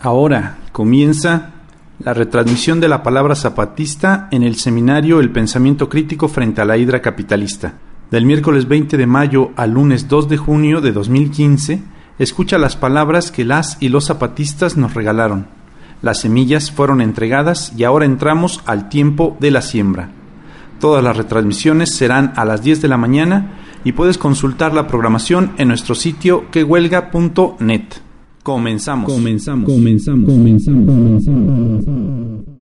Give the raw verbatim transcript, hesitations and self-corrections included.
Ahora comienza la retransmisión de la palabra zapatista en el seminario El Pensamiento Crítico frente a la Hidra Capitalista. Del miércoles veinte de mayo al lunes dos de junio de dos mil quince, escucha las palabras que las y los zapatistas nos regalaron. Las semillas fueron entregadas y ahora entramos al tiempo de la siembra. Todas las retransmisiones serán a las diez de la mañana y puedes consultar la programación en nuestro sitio que huelga punto net. Comenzamos. Comenzamos. Comenzamos. Comenzamos. Comenzamos.